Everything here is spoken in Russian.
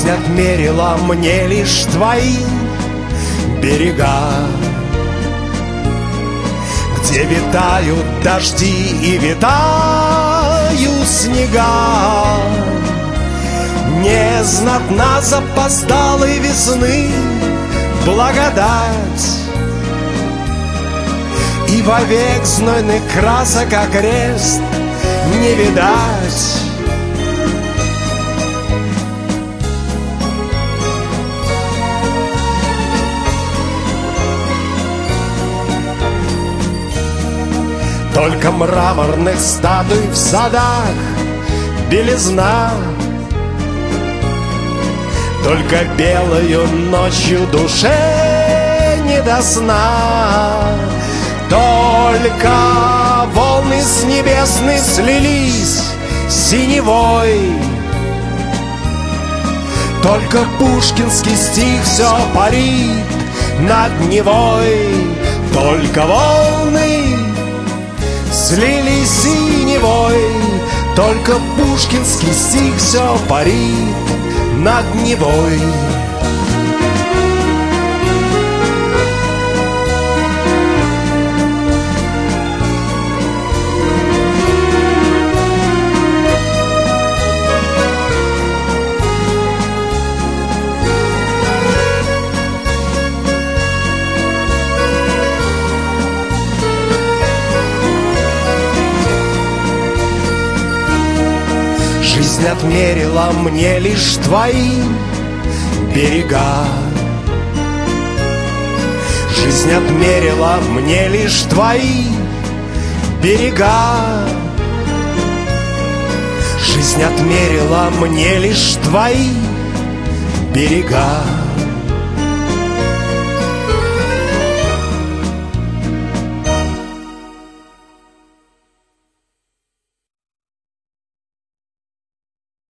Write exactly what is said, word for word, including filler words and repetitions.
отмерила мне лишь твои берега, где витают дожди и витают снега. Незнатна запоздалой весны благодать, и вовек знойных красок окрест не видать. Только мраморных статуй в садах белизна, только белою ночью душе не до сна. Только волны с небесной слились синевой, только пушкинский стих все парит над Невой. Только волны слились синевой, только пушкинский стих все парит над Невой. Жизнь отмерила мне лишь твои берега, жизнь отмерила мне лишь твои берега, жизнь отмерила мне лишь твои берега.